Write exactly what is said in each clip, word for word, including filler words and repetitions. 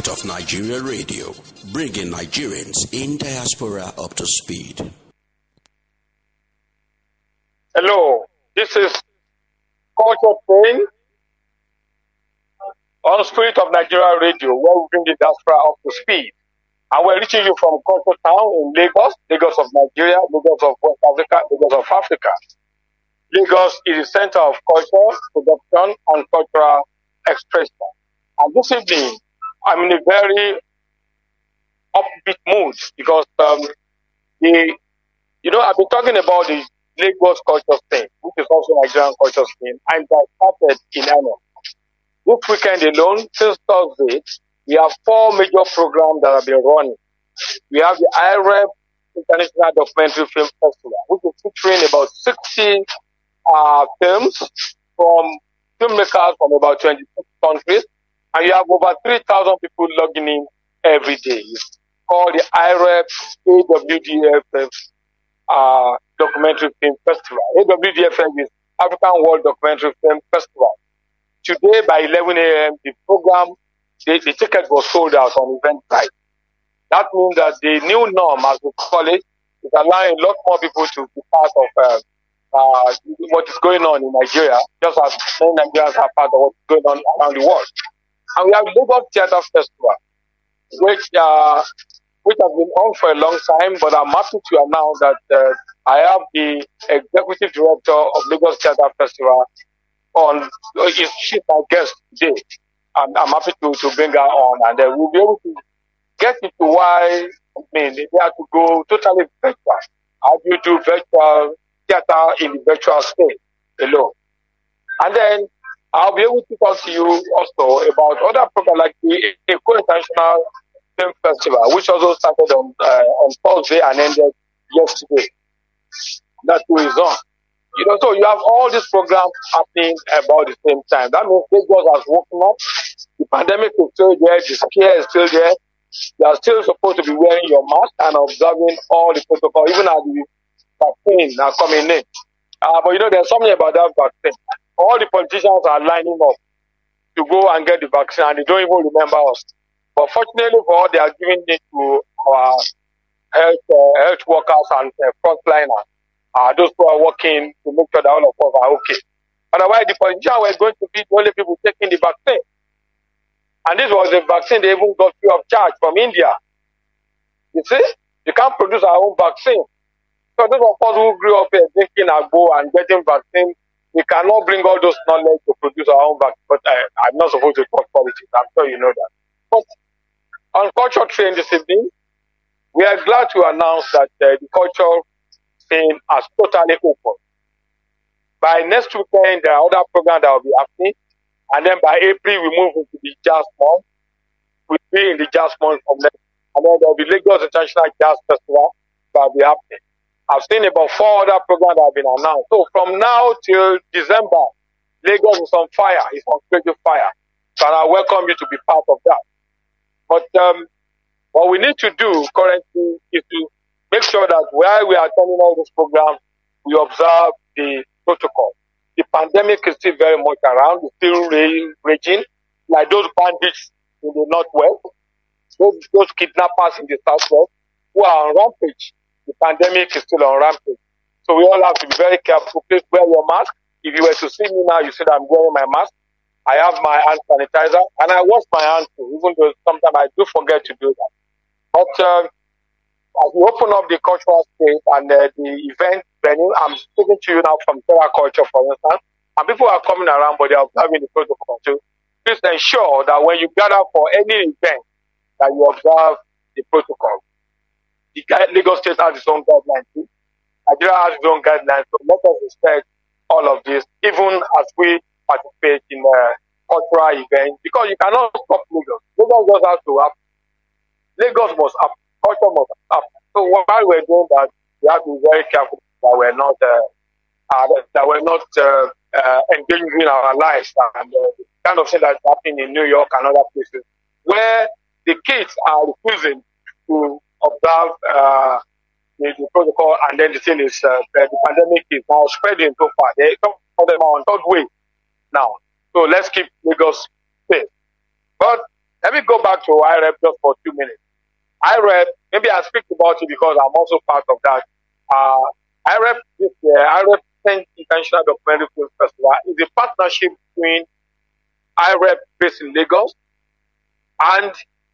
Spirit of Nigeria Radio, bringing Nigerians in diaspora up to speed. Hello, this is Culture Train on Spirit of Nigeria Radio, where we bring the diaspora up to speed. And we're reaching you from Culture Town in Lagos, Lagos of Nigeria, Lagos of West Africa, Lagos of Africa. Lagos is the center of culture, production, and cultural expression. And this evening, I'm in a very upbeat mood because, um, the, you know, I've been talking about the Lagos culture scene, which is also Nigerian culture scene, and that started in earnest. This weekend alone, since Thursday, we have four major programs that have been running. We have the I R E B International Documentary Film Festival, which is featuring about sixty uh, films from filmmakers from about twenty-six countries, and you have over three thousand people logging in every day. It's called the I R E B A W D F F uh, Documentary Film Festival. A W D F F is African World Documentary Film Festival. Today by eleven a m, the program, the, the ticket was sold out on Eventbrite. That means that the new norm, as we call it, is allowing a lot more people to be part of uh, uh, what is going on in Nigeria, just as many Nigerians are part of what's going on around the world. And we have Lagos Theatre Festival, which uh, which has been on for a long time, but I'm happy to announce that uh, I have the executive director of Lagos Theatre Festival on, she's my guest today. And I'm happy to, to bring her on, and uh, we'll be able to get into why, I mean, they have to go totally virtual. How do you do virtual theater in the virtual space alone? And then I'll be able to talk to you also about other programs like the Eko International Film Festival, which also started on uh, on Thursday and ended yesterday. That too is on. You know, so you have all these programs happening about the same time. That means Lagos has woken up. The pandemic is still there. The scare is still there. You are still supposed to be wearing your mask and observing all the protocol, even as the vaccines are coming in. Uh, but you know, there's something about that vaccine. All the politicians are lining up to go and get the vaccine, and they don't even remember us. But fortunately for all, they are giving it to our health, uh, health workers and uh, frontliners. Uh, those who are working to make sure that all of us are okay. Otherwise, the politicians were going to be the only people taking the vaccine. And this was a vaccine they even got free of charge from India. You see? You can't produce our own vaccine. So those of us who grew up here drinking agbo and getting vaccine, we cannot bring all those knowledge to produce our own vaccine. But I, I'm not supposed to talk politics. I'm sure you know that. But on Culture Train this evening, we are glad to announce that uh, the culture scene has totally opened. By next weekend, there are other programs that will be happening. And then by April, we move into the Jazz Month. We'll be in the Jazz Month from next. And then there will be Lagos International Jazz Festival that will be happening. I've seen about four other programs that have been announced. So from now till December, Lagos is on fire. It's on creative fire. So I welcome you to be part of that. But um, what we need to do currently is to make sure that while we are attending all these programs, we observe the protocol. The pandemic is still very much around. It's still raging. Like those bandits in the northwest, those, those kidnappers in the southwest who are on rampage. The pandemic is still on rampage. So we all have to be very careful. Please wear your mask. If you were to see me now, you see that I'm wearing my mask. I have my hand sanitizer and I wash my hands too, even though sometimes I do forget to do that. But uh, as we open up the cultural space and uh, the event venue, I'm speaking to you now from Terra Culture, for instance, and people are coming around, but they are observing the protocol too. Please ensure that when you gather for any event, that you observe the protocol. The Lagos State has its own guidelines too. Nigeria has its own guidelines, so let us respect all of this, even as we participate in a cultural event, because you cannot stop Lagos. Lagos just has to happen. Lagos must happen. Culture must happen. So while we're doing that, we have to be very careful that we're not uh, uh, that we're not uh, uh, engaging in our lives and uh, the kind of thing that's happening in New York and other places, where the kids are refusing to observe uh, the, the protocol, and then the thing is uh, the pandemic is now spreading so far. They, some of them are on third wave now. So let's keep Lagos safe. But Let me go back to I R E P just for two minutes. I R E P, maybe I speak about it because I'm also part of that. Uh, I R E P, this year, I R E P tenth International Documentary Film Festival is a partnership between I R E P based in Lagos and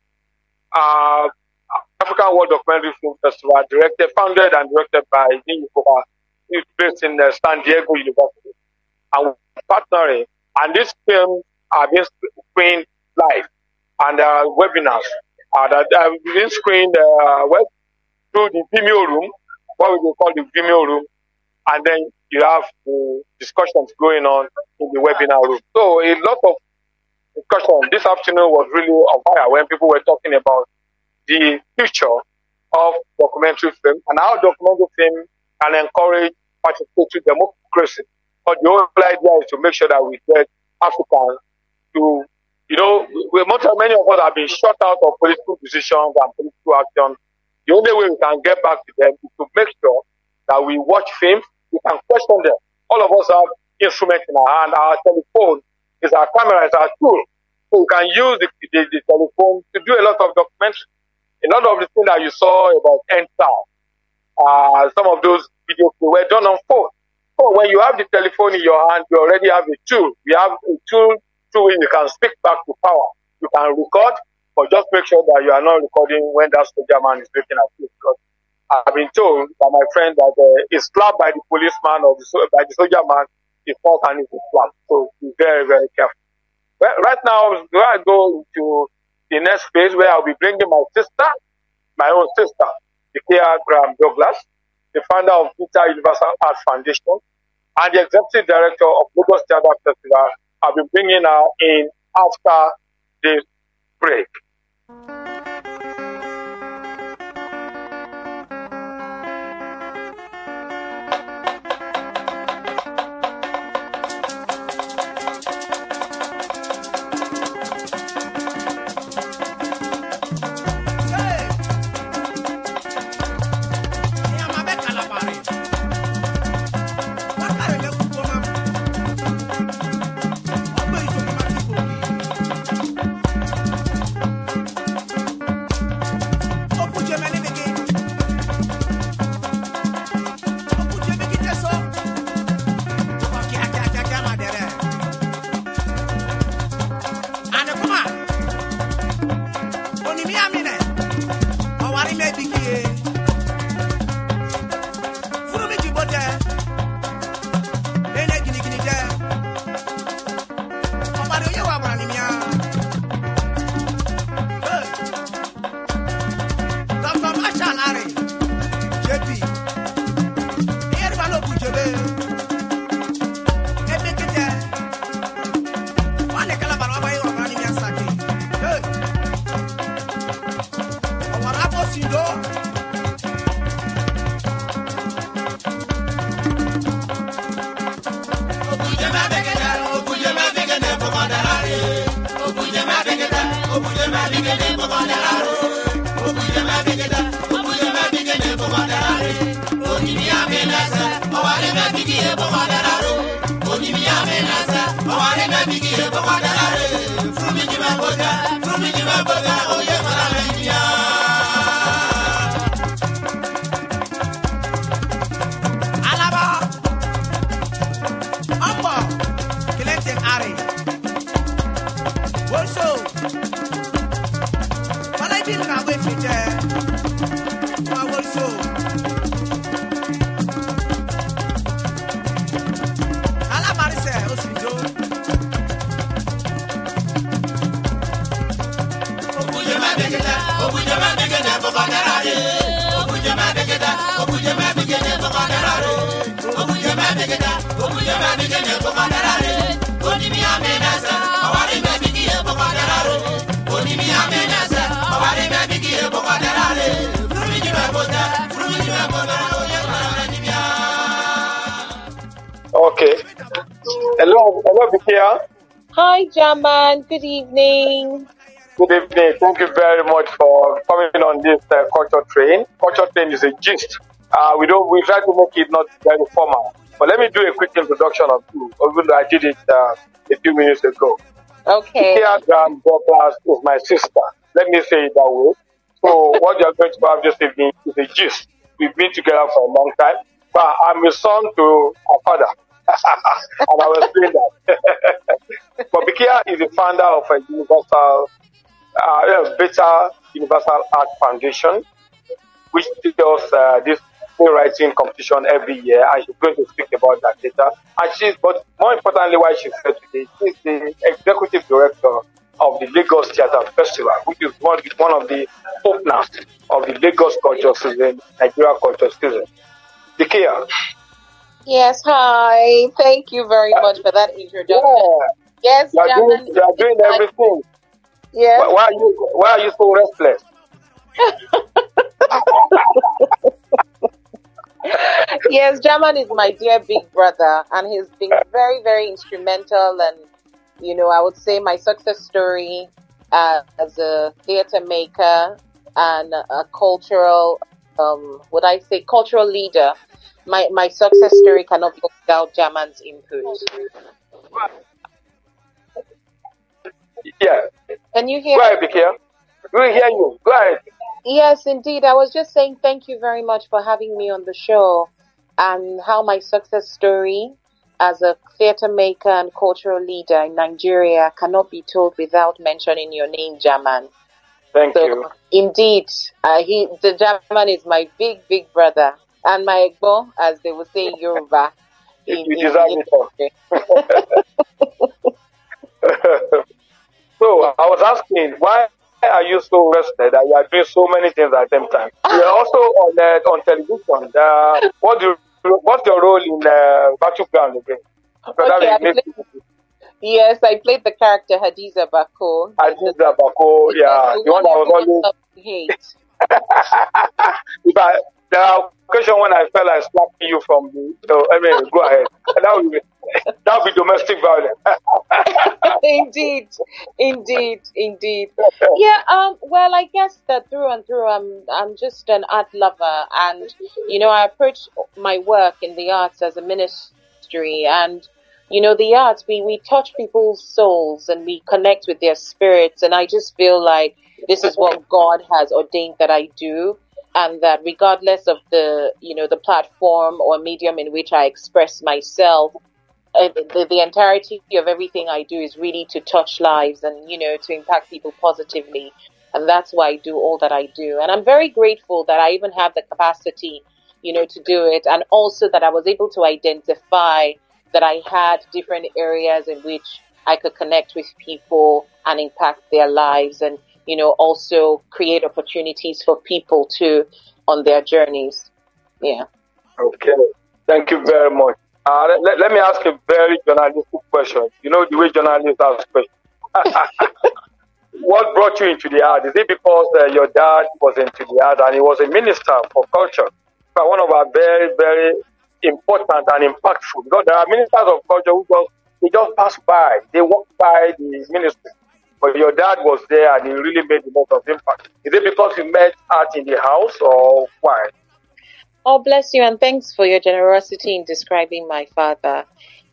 uh, African World Documentary Film Festival, directed, founded and directed by Niyi Koba, is based in uh, San Diego University. And we're partnering, and these films are being screened live, and uh, webinars uh, that are being screened uh, web, through the Vimeo room, what we will call the Vimeo room, and then you have the discussions going on in the webinar room. So a lot of discussion this afternoon was really on fire when people were talking about the future of documentary film and how documentary film can encourage participatory democracy. But the whole idea is to make sure that we get Africans to, you know, we, many of us have been shut out of political decisions and political action. The only way we can get back to them is to make sure that we watch films, we can question them. All of us have instruments in our hand. Our telephone is our camera, is our tool. So we can use the, the, the telephone to do a lot of documentaries. A lot of the things that you saw about N T A L, uh, some of those videos were done on phone. So when you have the telephone in your hand, you already have a tool. You have a tool through which you can speak back to power. You can record, but just make sure that you are not recording when that soldier man is looking at you. Because I've been told by my friend that uh, a slap by the policeman or the, by the soldier man is not an easy slap. So be very, very careful. Well, right now, I go to the next phase where I'll be bringing my sister, my own sister, Ikea Graham Douglas, the founder of Vita Universal Arts Foundation, and the executive director of Lagos Theatre Festival. I'll be bringing her in after this break. Okay. Hello, hello, Vikia. Hi, Jaman. Good evening. Good evening. Thank you very much for coming on this uh, culture train. Culture train is a gist. Uh, we don't. We try to make it not very formal. But let me do a quick introduction of you, even though I did it uh, a few minutes ago. Okay. Kia granddaughter is my sister. Let me say it that way. So what you're going to have this evening is a gist. We've been together for a long time, but I'm a son to a father. And I will explain that. But Bikia is the founder of a universal, uh, Better Universal Art Foundation, which does uh, this writing competition every year, and she's going to speak about that later. And she's, but more importantly, why she's here today, she's the executive director of the Lagos Theatre Festival, which is one, one of the openers of the Lagos Culture Season, Nigeria Culture Season. Dikia. Yes, hi. Thank you very much for that introduction. Yeah. Yes, you are doing, you are doing everything. Yes. Why, why are you Why are you so restless? Yes, German is my dear big brother, and he's been very, very instrumental. And you know, I would say my success story uh, as a theater maker and a cultural, um, would I say, cultural leader. My my success story cannot be without German's input. Yeah. Can you hear? Go ahead, Bikia. We hear you. Go ahead. Yes, indeed. I was just saying thank you very much for having me on the show, and how my success story as a theater maker and cultural leader in Nigeria cannot be told without mentioning your name, German. Thank so, you. Indeed, uh, he the German is my big, big brother, and my Egbo, as they would say in Yoruba. You, in, you in, deserve in, it all. So I was asking, why are you so rested that you are doing so many things at the same time? You are also on uh, on television. Uh, what do you, what's your role in uh, Battleground again? Okay, I played, yes, I played the character Hadiza Bako. Hadiza Bako, yeah, the one that was always hate. But there are occasions when I felt like slapping you from the. So I mean, go ahead. That would be that would be domestic violence. Indeed, indeed, indeed. Yeah. Um. Well, I guess that through and through, I'm I'm just an art lover, and you know, I approach my work in the arts as a ministry, and you know, the arts we we touch people's souls and we connect with their spirits, and I just feel like this is what God has ordained that I do. And that regardless of the, you know, the platform or medium in which I express myself, uh, the, the entirety of everything I do is really to touch lives and, you know, to impact people positively. And that's why I do all that I do. And I'm very grateful that I even have the capacity, you know, to do it. And also that I was able to identify that I had different areas in which I could connect with people and impact their lives, and you know, also create opportunities for people to on their journeys. Yeah. Okay. Thank you very much. Uh, let, let me ask a very journalistic question. You know the way journalists ask questions. What brought you into the art? Is it because uh, your dad was into the art and he was a minister for culture? But one of our very, very important and impactful. Because there are ministers of culture who just, they just pass by. They walk by the ministry. But your dad was there and he really made a lot of impact. Is it because you met art in the house or why? Oh, bless you, and thanks for your generosity in describing my father.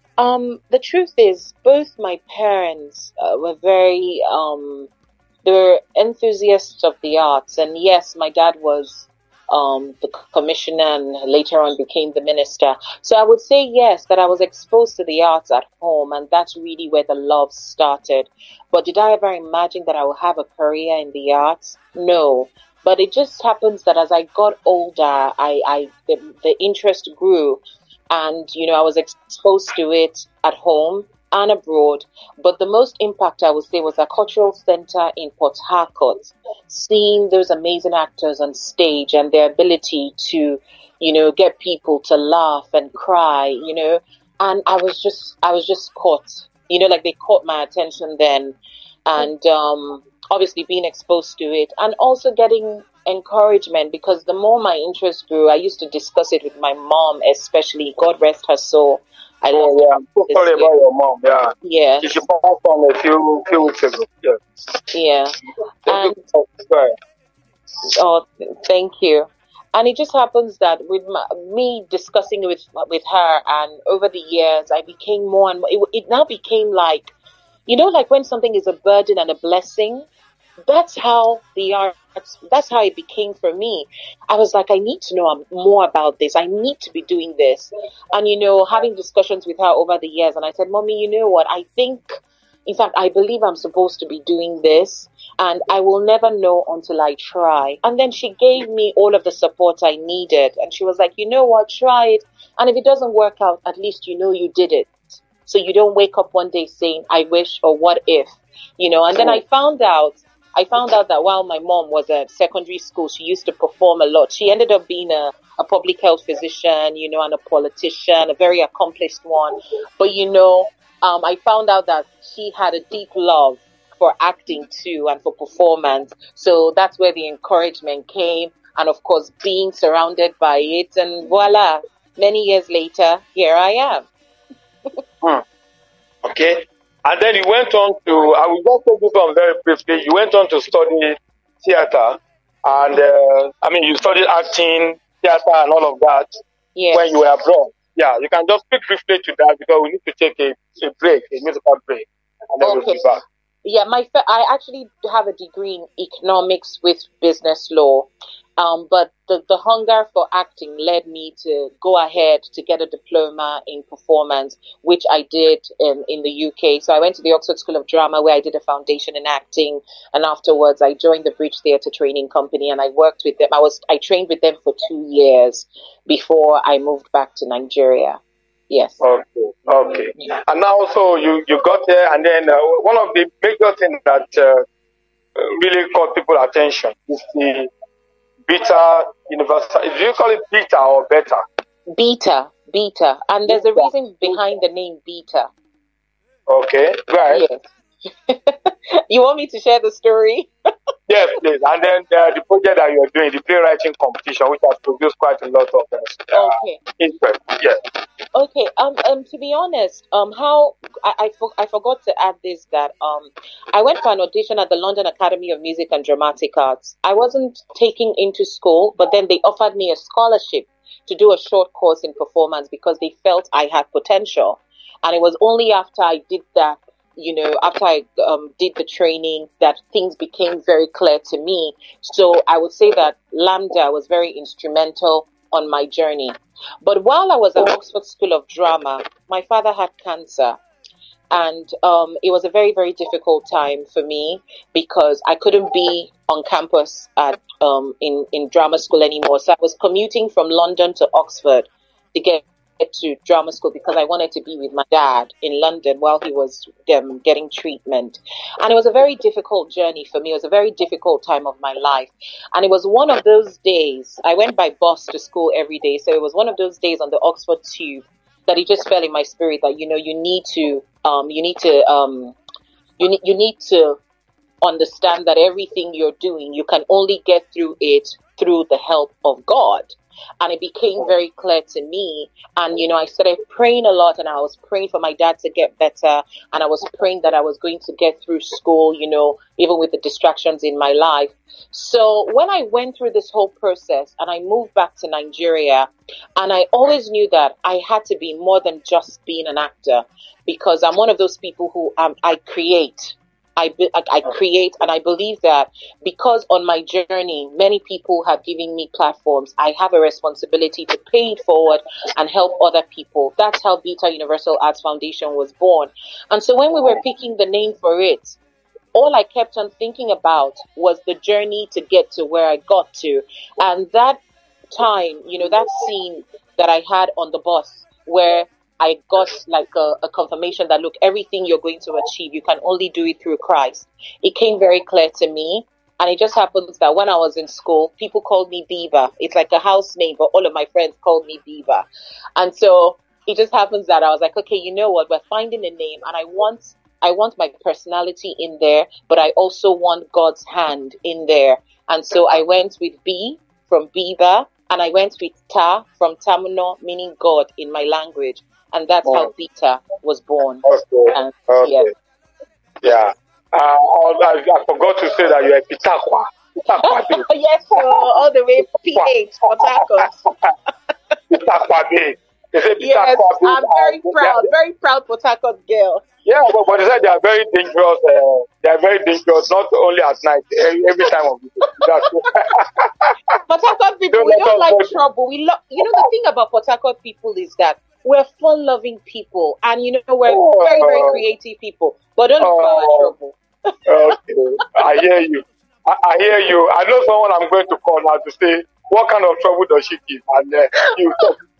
Um, the truth is, both my parents uh, were very, um, they were enthusiasts of the arts. And yes, my dad was um, the commissioner and later on became the minister. So I would say yes, that I was exposed to the arts at home, and that's really where the love started. But did I ever imagine that I would have a career in the arts? No. But it just happens that as I got older, I, I the, the interest grew, and you know I was exposed to it at home and abroad. But the most impact I would say was a cultural center in Port Harcourt, seeing those amazing actors on stage and their ability to, you know, get people to laugh and cry, you know, and I was just I was just caught, you know, like they caught my attention then, and um. obviously being exposed to it and also getting encouragement, because the more my interest grew, I used to discuss it with my mom, especially, God rest her soul. I oh, yeah. I'm so sorry about your mom. Yeah. Yeah. She passed on a few, few weeks ago. Yeah. Yeah. And, oh, thank you. And it just happens that with my, me discussing with with her, and over the years, I became more and more, it, it now became like, you know, like when something is a burden and a blessing, that's how the art, that's how it became for me. I was like, I need to know more about this. I need to be doing this. And, you know, having discussions with her over the years. And I said, Mommy, you know what? I think, in fact, I believe I'm supposed to be doing this. And I will never know until I try. And then she gave me all of the support I needed. And she was like, you know what? Try it. And if it doesn't work out, at least you know you did it. So you don't wake up one day saying, I wish, or what if, you know. And then I found out, I found out that while my mom was at secondary school, she used to perform a lot. She ended up being a, a public health physician, you know, and a politician, a very accomplished one. But, you know, um, I found out that she had a deep love for acting too and for performance. So that's where the encouragement came. And of course, being surrounded by it. And voila, many years later, here I am. Hmm. Okay. And then you went on to, I will just take this one very briefly. You went on to study theater. And, uh, I mean, you studied acting, theater, and all of that Yes. when you were abroad. Yeah, you can just speak briefly to that because we need to take a, a break, a musical break. And then we'll Okay. be back. Yeah, my fa- I actually have a degree in economics with business law, um, but the, the hunger for acting led me to go ahead to get a diploma in performance, which I did in, in the U K. So I went to the Oxford School of Drama where I did a foundation in acting, and afterwards I joined the Bridge Theatre Training Company and I worked with them. I was I trained with them for two years before I moved back to Nigeria. Yes. Okay, okay. And now also you, you got there, and then uh, one of the major things that uh, really caught people's attention is the beta universal. Do you call it beta or beta? Beta, beta. And there's a reason behind the name beta. Okay, right. Yes. You want me to share the story? Yes, please. And then uh, the project that you're doing, the playwriting competition, which has produced quite a lot of uh, Okay. interest. Yes. Okay. Um. Um. To be honest, um, how I I, for, I forgot to add this that um, I went for an audition at the London Academy of Music and Dramatic Arts. I wasn't taken into school, but then they offered me a scholarship to do a short course in performance because they felt I had potential, and it was only after I did that, you know, after I um, did the training that things became very clear to me. So I would say that Lambda was very instrumental on my journey. But while I was at Oxford School of Drama, my father had cancer. And um, it was a very, very difficult time for me because I couldn't be on campus at um, in, in drama school anymore. So I was commuting from London to Oxford to get to drama school because I wanted to be with my dad in London while he was um, getting treatment. And it was a very difficult journey for me. It was a very difficult time of my life. And it was one of those days, I went by bus to school every day. So it was one of those days on the Oxford Tube that it just fell in my spirit that, you know, you need to, um, you need to, um, you need, you need to understand that everything you're doing, you can only get through it through the help of God. And it became very clear to me. And, you know, I started praying a lot, and I was praying for my dad to get better. And I was praying that I was going to get through school, you know, even with the distractions in my life. So when I went through this whole process and I moved back to Nigeria, and I always knew that I had to be more than just being an actor, because I'm one of those people who um, I create. I, I create, and I believe that because on my journey, many people have given me platforms, I have a responsibility to pay it forward and help other people. That's how Beta Universal Arts Foundation was born. And so when we were picking the name for it, all I kept on thinking about was the journey to get to where I got to. And that time, you know, that scene that I had on the bus where I got like a, a confirmation that, look, everything you're going to achieve, you can only do it through Christ. It came very clear to me. And it just happens that when I was in school, people called me Diva. It's like a house name, but all of my friends called me Diva. And so it just happens that I was like, okay, you know what? We're finding a name, and I want, I want my personality in there, but I also want God's hand in there. And so I went with B from Biba, and I went with Ta from Tamuno, meaning God in my language. And that's oh. how Beta was born. Okay. And, okay. Yes. Yeah. Uh, I, I forgot to say that you're a Pitakwa. Pitakwa. Yes, so all the way P H, Port Harcourt. Pitakwa. They say Yes, Port I'm very are, proud, very proud Port Harcourt girl. Yeah, but, but they said they are very dangerous. Uh, they are very dangerous, not only at night, every, every time of the day. Port Harcourt people, we don't like trouble. We love, you know, the thing about Port Harcourt people is that we're fun-loving people, and you know, we're oh, very, very creative people. But don't look for our trouble. Okay, I hear you. I, I hear you. I know someone I'm going to call now to say, what kind of trouble does she give? And uh, you.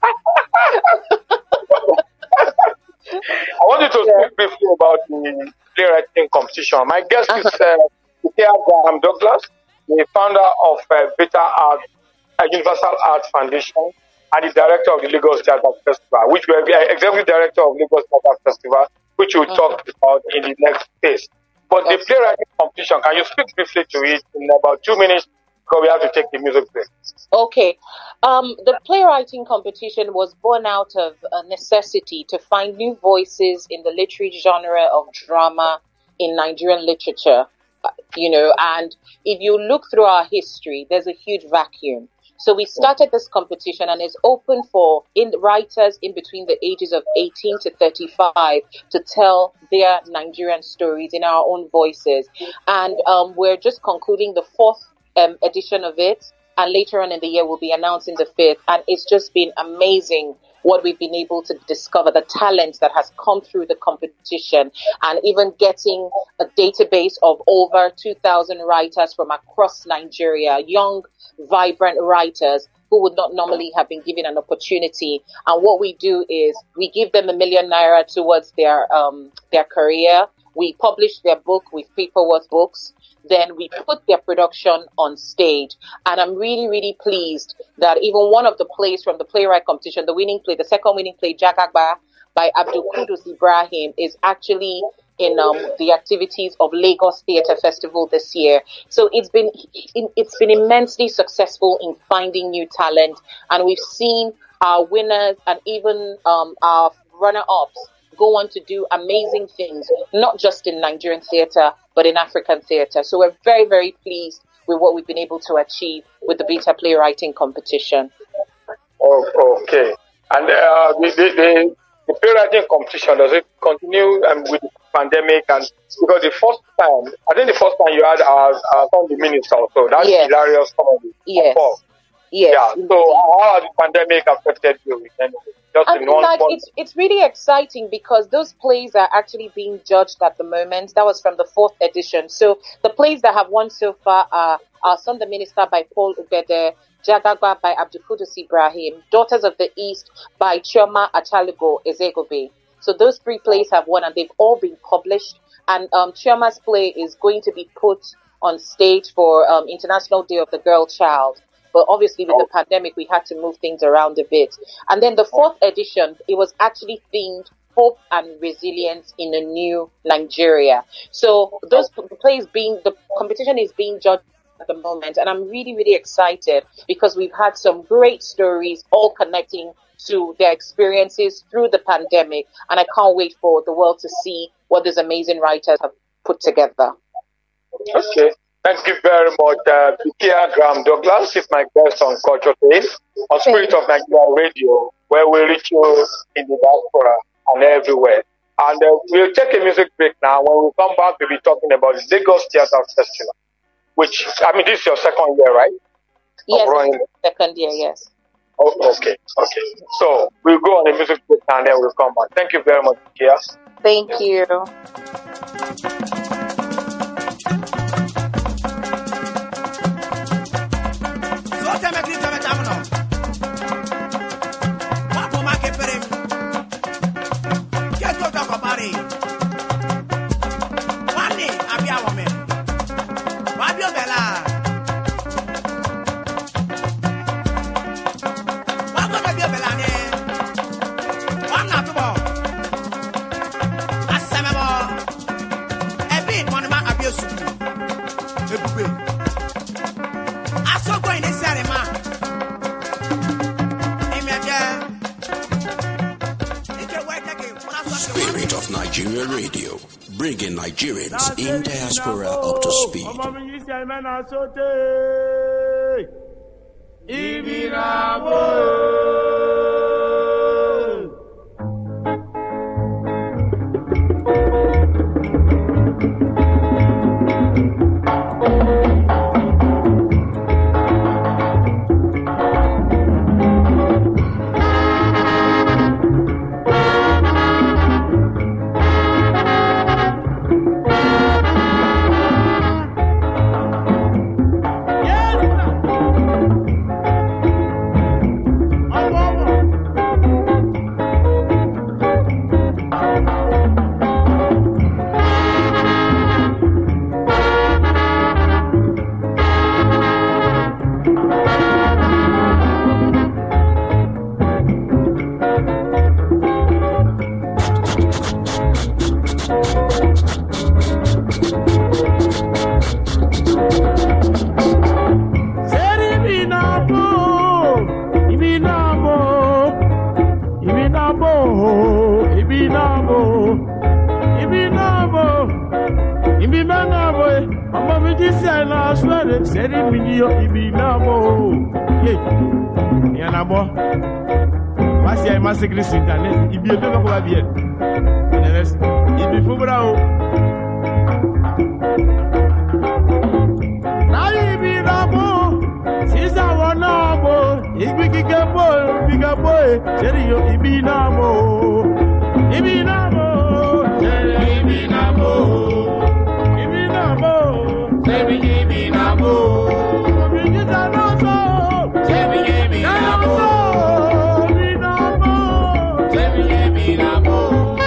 I wanted to speak briefly about the playwriting competition. My guest uh-huh. is uh, Ikea Graham Douglas, the founder of uh, Beta Art, uh, Universal Arts Foundation, and the director of the Lagos Theatre Festival, which will be executive director of Lagos Theatre Festival, which we'll uh-huh. talk about in the next phase. But okay. the playwriting competition, can you speak briefly to it in about two minutes? Because we have to take the music break. Okay. Um, the playwriting competition was born out of a necessity to find new voices in the literary genre of drama in Nigerian literature. You know, and if you look through our history, there's a huge vacuum. So we started this competition, and it's open for in writers in between the ages of eighteen to thirty-five to tell their Nigerian stories in our own voices. And um, we're just concluding the fourth um, edition of it. And later on in the year, we'll be announcing the fifth. And it's just been amazing what we've been able to discover, the talent that has come through the competition, and even getting a database of over two thousand writers from across Nigeria, young, vibrant writers who would not normally have been given an opportunity. And what we do is we give them a million naira towards their um, their career. We publish their book with Paperworth Books. Then we put their production on stage. And I'm really, really pleased that even one of the plays from the playwright competition, the winning play, the second winning play, Jagagba by Abdul Qudus Ibrahim, is actually in um, the activities of Lagos Theatre Festival this year. So it's been it's been immensely successful in finding new talent. And we've seen our winners and even um, our runner-ups go on to do amazing things, not just in Nigerian theatre, but in African theatre. So we're very, very pleased with what we've been able to achieve with the Beta Playwriting competition. Oh, okay. And uh, the, the, the, the playwriting competition, does it continue um, with the pandemic? And because the first time, I think the first time you had our, our Sunday Minister also, that's yes. hilarious comedy. Yes. Yes. Yeah. So how has the pandemic affected you? Just I mean, like, it's it's really exciting because those plays are actually being judged at the moment. That was from the fourth edition. So the plays that have won so far are Our Son the Minister by Paul Ubede, Jagagba by Abdul Qudus Ibrahim, Daughters of the East by Chioma Achaligo Ezegobe. So those three plays have won, and they've all been published. And um, Chioma's play is going to be put on stage for um, International Day of the Girl Child. But obviously with the pandemic, we had to move things around a bit. And then the fourth edition, it was actually themed Hope and Resilience in a New Nigeria. So those plays being, the competition is being judged at the moment. And I'm really, really excited because we've had some great stories all connecting to their experiences through the pandemic. And I can't wait for the world to see what these amazing writers have put together. Okay. Thank you very much. Uh, Ikea Graham Douglas is my guest on Culture Days on Spirit of Nigeria Radio, where we reach you in the diaspora and everywhere. And uh, we'll take a music break now. When we come back, we'll be talking about the Lagos Theatre Festival, which, I mean, this is your second year, right? Yes, second year, yes. Oh, okay, okay. So we'll go on a music break and then we'll come back. Thank you very much, Ikea. Thank you. Spirit of Nigeria Radio, bringing Nigerians in diaspora up to speed. Ibi nabo, ibi nabo, ibi nabo. Mama mi just say na swere, said it me yo ibi nabo. Hey, ya nabo. What's your master Chris internet? Ibi ebe ko ba bien. Ibi fubra o. Na ibi nabo. Sisa wanabo, ibi kikabo, bigabo, said yo ibi nabo. Ibi nabo, ibi nabo. Baby, give me na mo. Baby, give me na mo. Baby, give me na mo. Baby, give me na mo.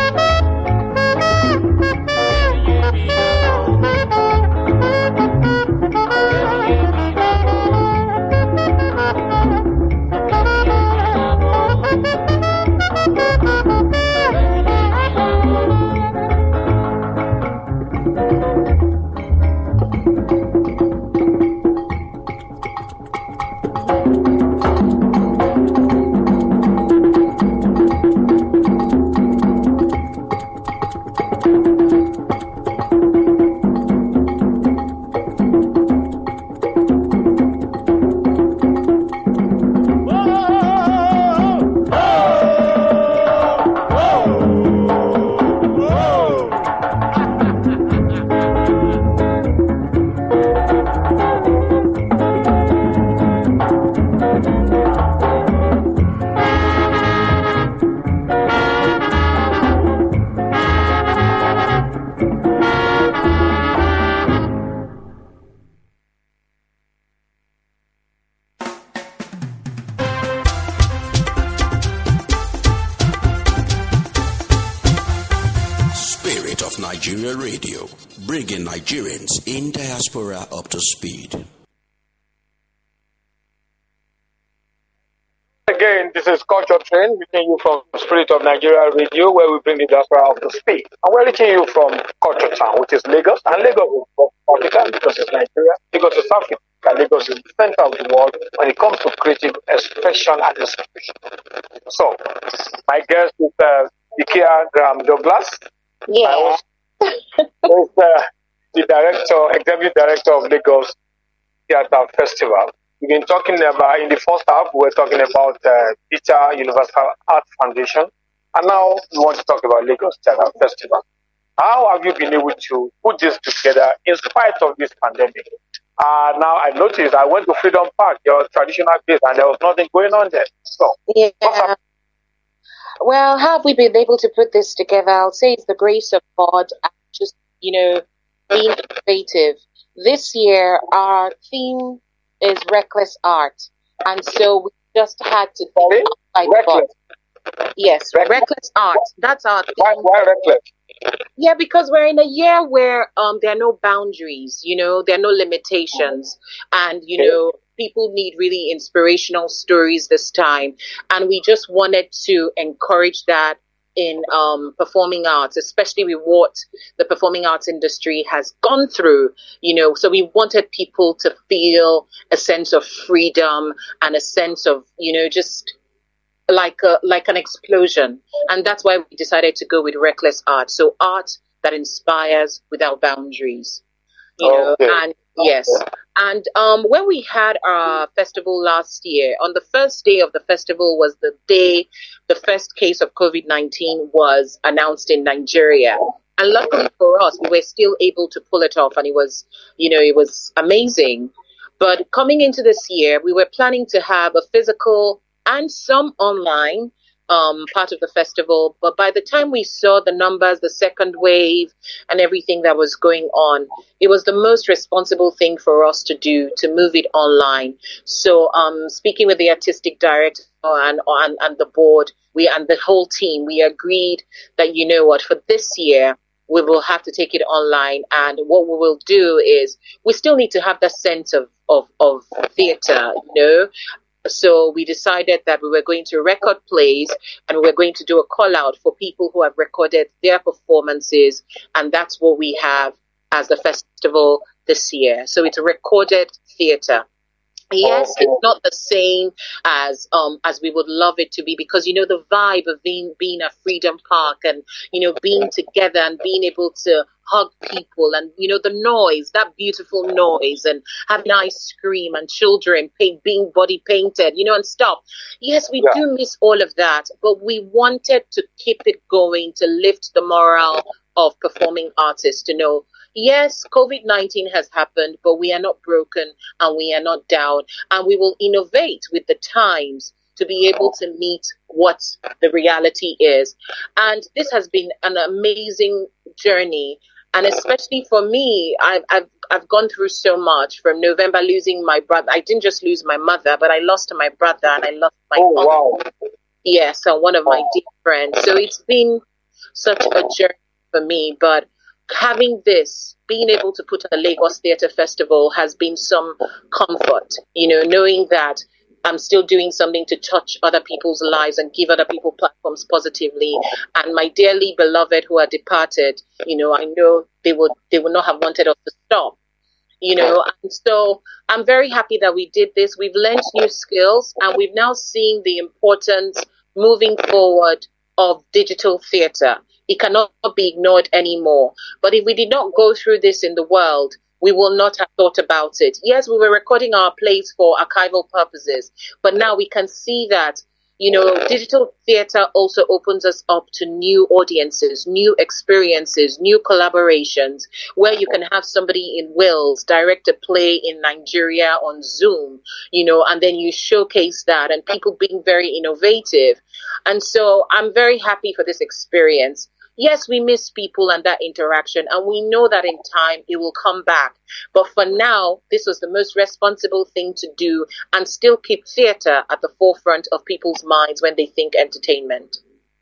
Nigeria Radio, bringing Nigerians in diaspora up to speed. Again, this is Culture Train, reaching you from Spirit of Nigeria Radio, where we bring the diaspora up to speed. And we're reaching you from Culture Town, which is Lagos. And Lagos is Africa because it's Nigeria. Lagos is Africa. Lagos is the center of the world when it comes to creative expression and expression. So, my guest is uh, Ikia Graham Douglas. Yeah. Is uh, the director, executive director of Lagos Theatre Festival. We've been talking about, in the first half, we were talking about uh, Peter Universal Art Foundation, and now we want to talk about Lagos Theatre Festival. How have you been able to put this together in spite of this pandemic? Uh, now, I noticed I went to Freedom Park, your traditional place, and there was nothing going on there. So, yeah. Well, how have we been able to put this together? I'll say it's the grace of God and just, you know, being innovative. This year, our theme is reckless art. And so we just had to think outside the box. Yes, reckless, reckless art. That's our theme. Why, why reckless? Yeah, because we're in a year where um there are no boundaries, you know, there are no limitations. And, you know, people need really inspirational stories this time. And we just wanted to encourage that in um, performing arts, especially with what the performing arts industry has gone through, you know, so we wanted people to feel a sense of freedom and a sense of, you know, just like a, like an explosion. And that's why we decided to go with reckless art. So art that inspires without boundaries, you know, okay. and yes. And um, when we had our festival last year, on the first day of the festival was the day the first case of COVID nineteen was announced in Nigeria. And luckily for us, we were still able to pull it off. And it was, you know, it was amazing. But coming into this year, we were planning to have a physical and some online Um, part of the festival. But by the time we saw the numbers, the second wave and everything that was going on, it was the most responsible thing for us to do, to move it online. So um, speaking with the artistic director and, and, and the board, we and the whole team, we agreed that, you know what, for this year, we will have to take it online. And what we will do is we still need to have that sense of, of, of theater, you know. So we decided that we were going to record plays and we were going to do a call out for people who have recorded their performances. And that's what we have as the festival this year. So it's a recorded theater. Yes, Okay. it's not the same as um as we would love it to be, because you know the vibe of being being at Freedom Park and you know being together and being able to hug people and you know the noise, that beautiful noise, and having ice cream and children paint, being body painted, you know, and stuff. Yes, we Yeah. do miss all of that, but we wanted to keep it going to lift the morale of performing artists to know, yes, COVID nineteen has happened, but we are not broken and we are not down, and we will innovate with the times to be able to meet what the reality is. And this has been an amazing journey. And especially for me, I've, I've, I've gone through so much from November losing my brother. I didn't just lose my mother, but I lost my brother and I lost my Oh, uncle. wow. Yes, and one of my dear friends. So it's been such a journey for me, but having this, being able to put a Lagos Theatre Festival has been some comfort, you know, knowing that I'm still doing something to touch other people's lives and give other people platforms positively. And my dearly beloved who are departed, you know, I know they would they would not have wanted us to stop. You know, and so I'm very happy that we did this. We've learned new skills and we've now seen the importance moving forward of digital theatre. It cannot be ignored anymore. But if we did not go through this in the world, we will not have thought about it. Yes, we were recording our plays for archival purposes, but now we can see that, you know, digital theatre also opens us up to new audiences, new experiences, new collaborations, where you can have somebody in Wales direct a play in Nigeria on Zoom, you know, and then you showcase that and people being very innovative. And so I'm very happy for this experience. Yes, we miss people and that interaction, and we know that in time it will come back. But for now, this was the most responsible thing to do and still keep theatre at the forefront of people's minds when they think entertainment.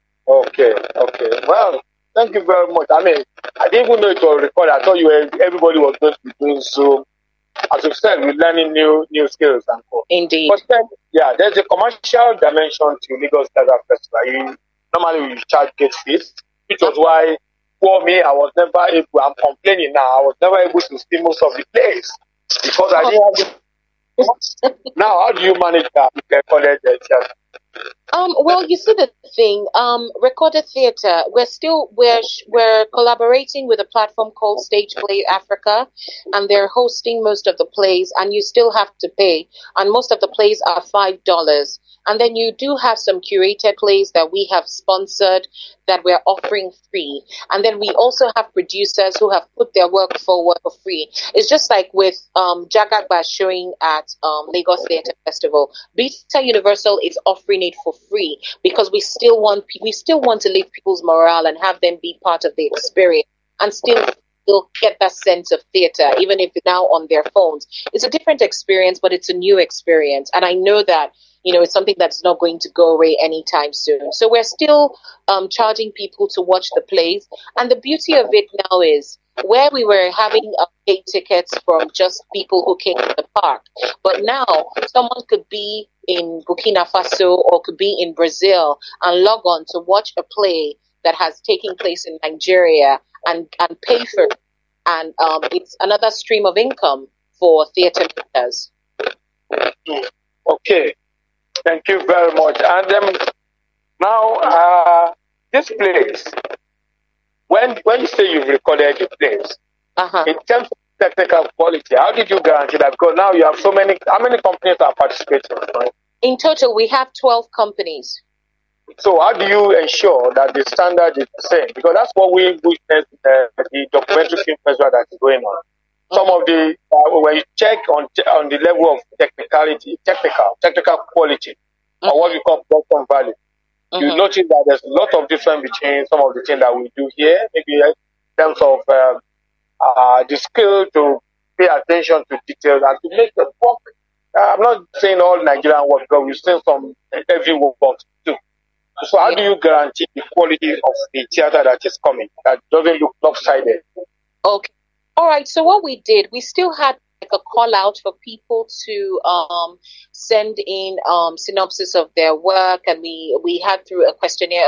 Okay, okay. Well, thank you very much. I mean, I didn't even know it was recorded. I thought you were, everybody was going to be doing so. As you said, we're learning new new skills and so. Indeed. But then, yeah, there's a commercial dimension to Lagos Theatre Festival. You, normally, we charge gate fees, which was why, for me, I was never able, I'm complaining now, I was never able to see most of the plays because I didn't have the. Now, how do you manage that? You can call it uh, Um, well, you see the thing, um, recorded theatre, we're still, we're, we're collaborating with a platform called Stage Play Africa, and they're hosting most of the plays, and you still have to pay, and most of the plays are five dollars. And then you do have some curated plays that we have sponsored that we're offering free. And then we also have producers who have put their work forward for free. It's just like with um, Jagagba showing at um, Lagos Theatre Festival. Beta Universal is offering it for free because we still want we still want to lift people's morale and have them be part of the experience and still still get that sense of theatre, even if now on their phones. It's a different experience, but it's a new experience. And I know that, you know, it's something that's not going to go away anytime soon. So we're still um, charging people to watch the plays. And the beauty of it now is where we were having uh, paid tickets from just people who came to the park. But now someone could be in Burkina Faso or could be in Brazil and log on to watch a play that has taken place in Nigeria and, and pay for it. And um, it's another stream of income for theatre makers. Okay. Thank you very much. And um, now, uh, this place, when when you say you've recorded the place, Uh-huh. in terms of technical quality, how did you guarantee that? Because now you have so many, how many companies are participating? Right? In total, we have twelve companies. So how do you ensure that the standard is the same? Because that's what we witnessed uh, the documentary film festival that is going on. Some of the, uh, when you check on on the level of technicality, technical, technical quality, mm-hmm. or what we call production value, mm-hmm. you notice that there's a lot of difference between some of the things that we do here, maybe in terms of uh, uh, the skill to pay attention to details and to make the work. Uh, I'm not saying all Nigerian work, but we've seen some heavy work too. So how do you guarantee the quality of the theater that is coming, that doesn't look lopsided? Okay. All right. So what we did, we still had like a call out for people to um, send in um, synopsis of their work, and we we had through a questionnaire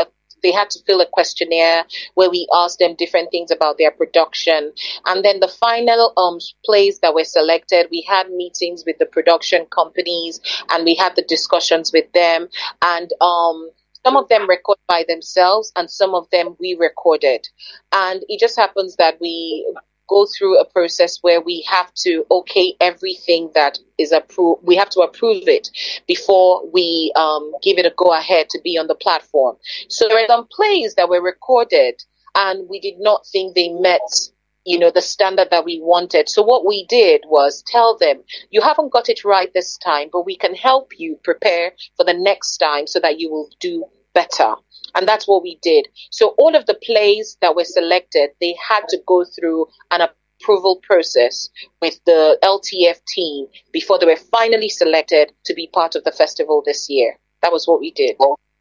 they had to fill a questionnaire where we asked them different things about their production. And then the final um, plays that were selected, we had meetings with the production companies and we had the discussions with them. And um, some of them record by themselves and some of them we recorded. And it just happens that we go through a process where we have to okay everything that is approved. We have to approve it before we um, give it a go ahead to be on the platform. So there are some plays that were recorded and we did not think they met, you know, the standard that we wanted. So what we did was tell them, you haven't got it right this time, but we can help you prepare for the next time so that you will do better. And that's what we did. So all of the plays that were selected, they had to go through an approval process with the L T F team before they were finally selected to be part of the festival this year. That was what we did.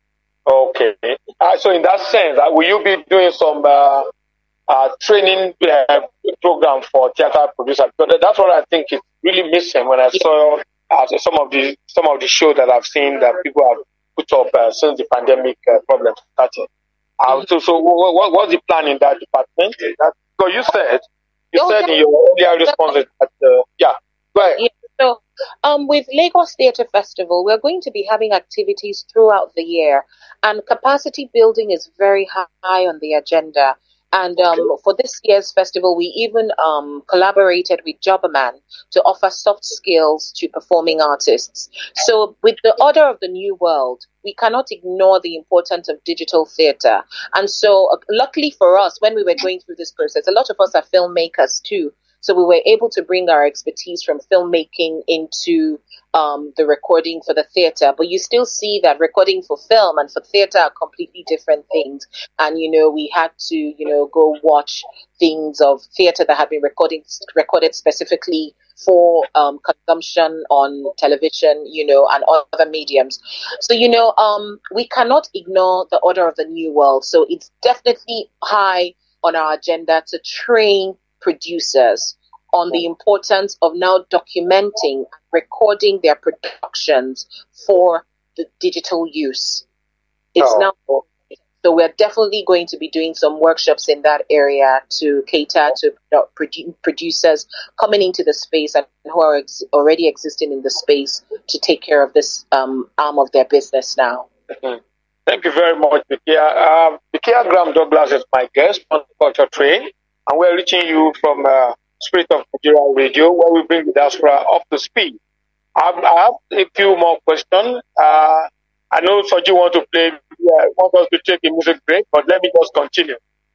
Okay. Uh, so in that sense, uh, will you be doing some uh, uh, training uh, program for theater producers? Because that's what I think is really missing when I Yeah. saw uh, some of the some of the shows that I've seen that people have put up uh, since the pandemic uh, problem started. Uh, Mhm. so, so what, what, what's the plan in that department? That, so you said, you Oh, said yeah. in your earlier responses that, uh, yeah, go ahead. Yeah. So, um, with Lagos Theatre Festival, we're going to be having activities throughout the year, and capacity building is very high on the agenda. And um, for this year's festival, we even um, collaborated with Jobberman to offer soft skills to performing artists. So with the order of the new world, we cannot ignore the importance of digital theatre. And so uh, luckily for us, when we were going through this process, a lot of us are filmmakers too. So we were able to bring our expertise from filmmaking into um, the recording for the theatre. But you still see that recording for film and for theatre are completely different things. And, you know, we had to, you know, go watch things of theatre that had been recording, recorded specifically for um, consumption on television, you know, and other mediums. So, you know, um, we cannot ignore the order of the new world. So it's definitely high on our agenda to train producers on the importance of now documenting, recording their productions for the digital use. It's Oh. now, so we're definitely going to be doing some workshops in that area to cater to produ- producers coming into the space and who are ex- already existing in the space to take care of this um, arm of their business now. Mhm. Thank you very much, Bikia. Um, Bikia Graham Douglas is my guest on Culture Train, and we're reaching you from uh, Spirit of Nigeria Radio, where we bring the diaspora up to speed. I, I have a few more questions. Uh, I know Soji want to play, uh, want us to take a music break, but let me just continue.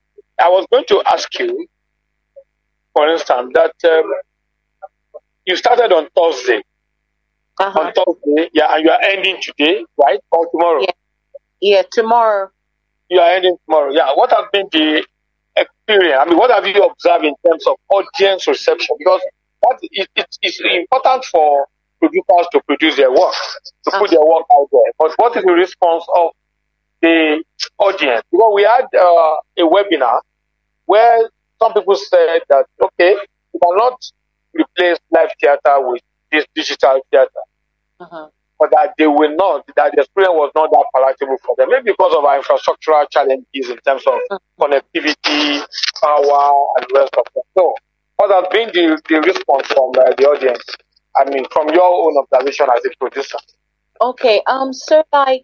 I was going to ask you, for instance, that um, you started on Thursday. Uh-huh. On Thursday, yeah, and you are ending today, right? Or tomorrow? Yeah. Yeah, tomorrow. You are ending tomorrow. Yeah. What has been the experience? I mean, what have you observed in terms of audience reception? Because that it, it, it's important for producers to produce their work, to put their work out there. But what is the response of the audience? Because we had uh, a webinar where some people said that, okay, you cannot replace live theater with this digital theater. Uh-huh. But that they will not, that the experience was not that palatable for them. Maybe because of our infrastructural challenges in terms of connectivity, power, and the rest of it. So, what has been the, the response from uh, the audience? I mean, from your own observation as a producer. Okay, um, so like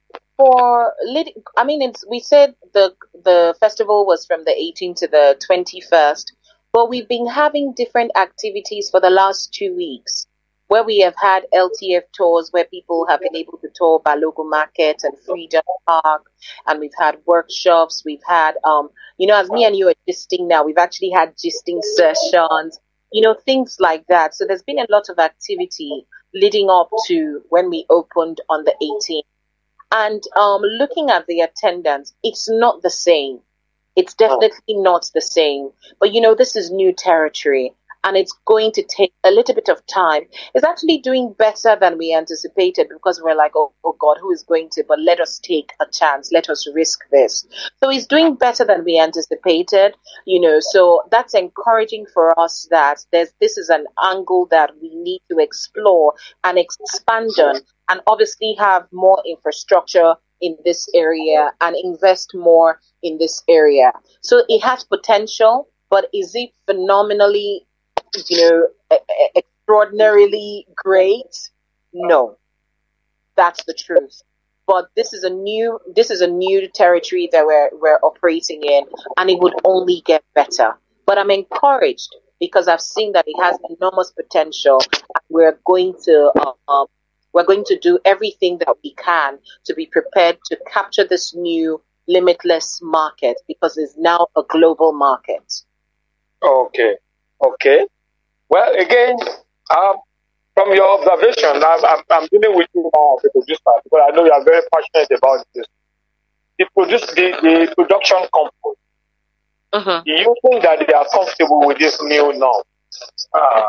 for lit, I mean, it's, we said the the festival was from the eighteenth to the twenty-first, but we've been having different activities for the last two weeks, where we have had L T F tours where people have been able to tour Balogun Market and Freedom Park, and we've had workshops. We've had, um, you know, as me and you are gisting now, we've actually had gisting sessions, you know, things like that. So there's been a lot of activity leading up to when we opened on the eighteenth. And um, looking at the attendance, it's not the same. It's definitely not the same. But, you know, this is new territory, and it's going to take a little bit of time. It's actually doing better than we anticipated because we're like, oh, oh God, who is going to? But let us take a chance. Let us risk this. So it's doing better than we anticipated, you know, so that's encouraging for us that there's, this is an angle that we need to explore and expand on, and obviously have more infrastructure in this area and invest more in this area. So it has potential, but is it phenomenally, you know, extraordinarily great? No, that's the truth. But this is a new, this is a new territory that we're, we're operating in, and it would only get better. But I'm encouraged because I've seen that it has enormous potential, and we're going to, um, we're going to do everything that we can to be prepared to capture this new limitless market, because it's now a global market. Okay. Okay. Well, again, um, from your observation, I'm, I'm, I'm dealing with you now as a producer, because I know you are very passionate about this. The, produce, the, the production company, uh-huh. Do you think that they are comfortable with this new norm? Uh,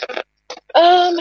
um,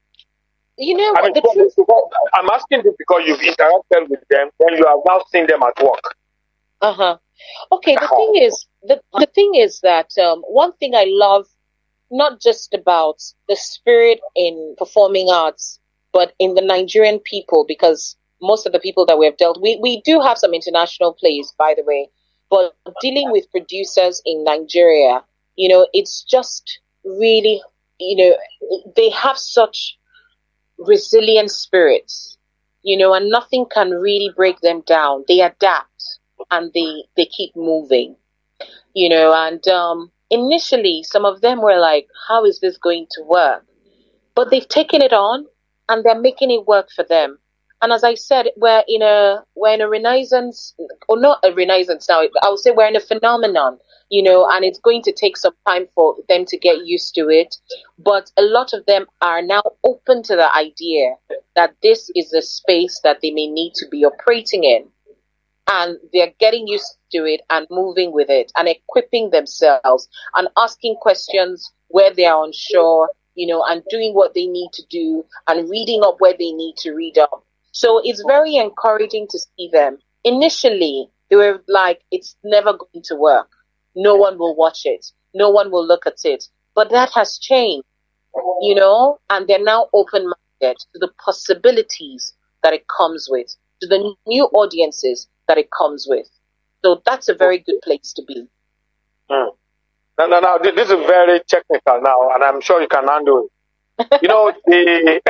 you know, I mean, the because, truth- because I'm asking this because you've interacted with them, and you have now seen them at work. Uh-huh. Okay, the thing is, the, the thing is that um, one thing I love, not just about the spirit in performing arts, but in the Nigerian people, because most of the people that we have dealt, we, we do have some international plays, by the way, but dealing with producers in Nigeria, you know, it's just really, you know, they have such resilient spirits, you know, and nothing can really break them down. They adapt and they, they keep moving, you know, and, um, initially, some of them were like, how is this going to work? But they've taken it on and they're making it work for them. And as I said, we're in a, we're in a renaissance, or not a renaissance now, I would say we're in a phenomenon, you know, and it's going to take some time for them to get used to it. But a lot of them are now open to the idea that this is a space that they may need to be operating in. And they're getting used to it and moving with it and equipping themselves and asking questions where they are unsure, you know, and doing what they need to do and reading up where they need to read up. So it's very encouraging to see them. Initially, they were like, it's never going to work. No one will watch it. No one will look at it. But that has changed, you know, and they're now open-minded to the possibilities that it comes with, to the new audiences that it comes with. So that's a very good place to be. Mm. No, no, no. This is very technical now, and I'm sure you can handle it. You know, the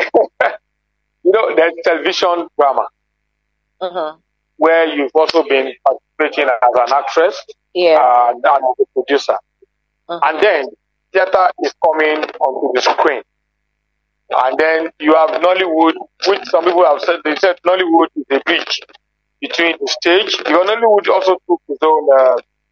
you know, there's television drama, uh-huh. where you've also been participating as an actress, yeah, uh, and as a producer, uh-huh. and then theater is coming onto the screen, and then you have Nollywood, which some people have said they said Nollywood is a bridge between the stage. Because Nollywood also took his own uh,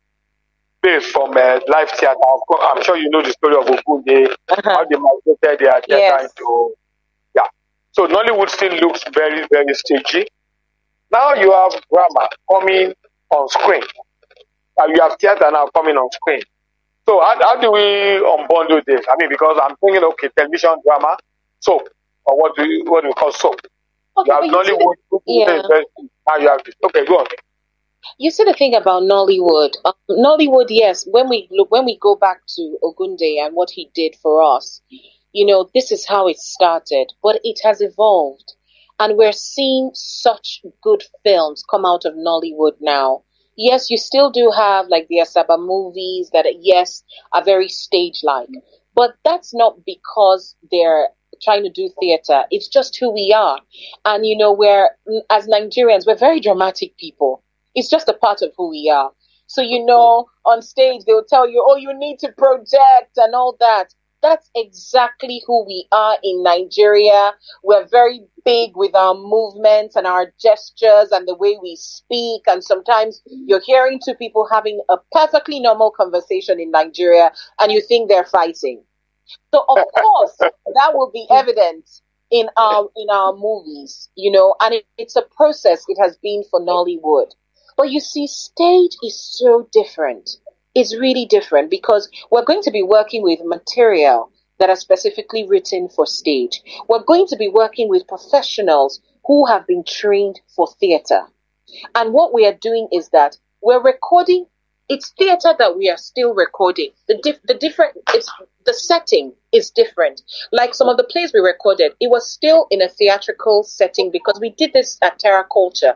base from uh, live theater. I'm sure you know the story of Ogunde, uh-huh. how they migrated their theater yes. into, yeah. So Nollywood still looks very, very stagey. Now you have drama coming on screen. Uh, you have theater now coming on screen. So how, how do we unbundle this? I mean, because I'm thinking, okay, television drama, soap, or what do you, what do we call soap? Okay, you have Nollywood, you the, yeah. now you have this. Okay, go on. You see the thing about Nollywood. Um, Nollywood, yes. When we look, when we go back to Ogunde and what he did for us, you know, this is how it started, but it has evolved, and we're seeing such good films come out of Nollywood now. Yes, you still do have like the Asaba movies that, yes, are very stage-like, but that's not because they're trying to do theater. It's just who we are. And, you know, we're, as Nigerians, we're very dramatic people. It's just a part of who we are. So, you know, on stage, they'll tell you, oh, you need to project and all that. That's exactly who we are in Nigeria. We're very big with our movements and our gestures and the way we speak. And sometimes you're hearing two people having a perfectly normal conversation in Nigeria and you think they're fighting. So, of course, that will be evident in our, in our movies, you know, and it, it's a process it has been for Nollywood. But you see, stage is so different. It's really different because we're going to be working with material that are specifically written for stage. We're going to be working with professionals who have been trained for theater. And what we are doing is that we're recording. It's theater that we are still recording. The dif- the different, it's, the setting is different. Like some of the plays we recorded, it was still in a theatrical setting because we did this at Terra Culture.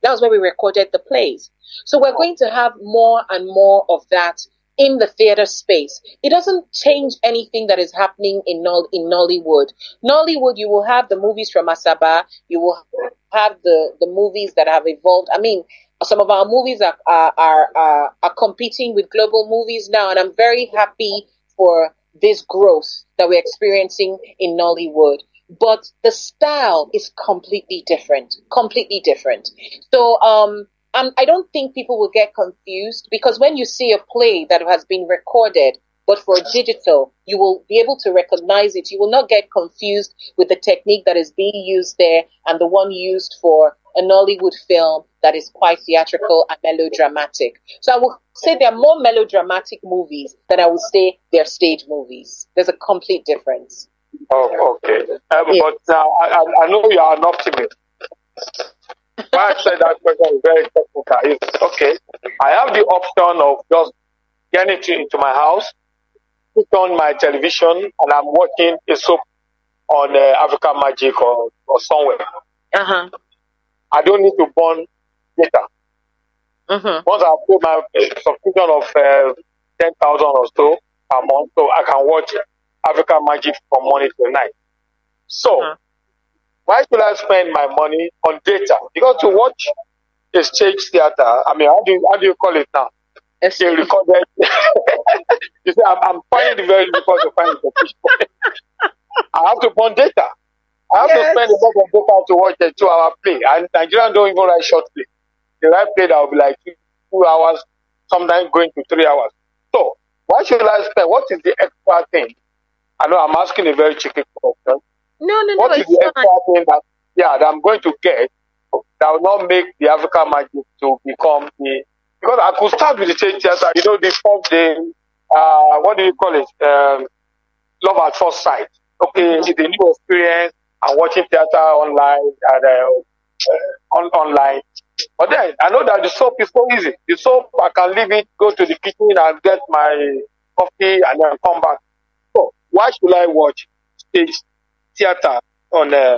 That was where we recorded the plays. So we're going to have more and more of that in the theater space. It doesn't change anything that is happening in Nol- in Nollywood. Nollywood, you will have the movies from Asaba. You will have the, the movies that have evolved. I mean, some of our movies are, are, are, are, are competing with global movies now, and I'm very happy for this growth that we're experiencing in Nollywood. But the style is completely different, completely different. So, um, Um, I don't think people will get confused, because when you see a play that has been recorded, but for digital, you will be able to recognize it. You will not get confused with the technique that is being used there and the one used for a Nollywood film that is quite theatrical and melodramatic. So I will say there are more melodramatic movies than I would say they're stage movies. There's a complete difference. Oh, okay. Um, Yeah. But now I, I I know you are an optimist. Why I said that question is very technical. Is okay. I have the option of just getting into, into my house, put on my television, and I'm watching a soap on uh, African Magic or, or somewhere. Uh-huh. I don't need to burn data. Mm-hmm. Once I pay my uh, subscription of uh, ten thousand or so a month, so I can watch African Magic from morning to night. So. Uh-huh. Why should I spend my money on data? Because to watch a stage theater, I mean, how do you, how do you call it now? It's They recorded. You see, I'm, I'm finding it very difficult to find it. I have to burn data. I have Yes. to spend a lot of data to watch a two-hour play. And Nigerians don't even write short play. They write play that will be like two, two hours, sometimes going to three hours. So, why should I spend? What is the extra thing? I know I'm asking a very tricky question. No, no, no, What is it's the fine. extra thing that, yeah, that I'm going to get that will not make the African Magic to become the, because I could start with the stage theater, you know, the first day, uh, what do you call it? Um, love at first sight. Okay, it's a new experience. I'm watching theater online and uh, uh, on, online. But then I know that the soap is so easy. The soap, I can leave it, go to the kitchen and get my coffee and then come back. So why should I watch stage theater on uh,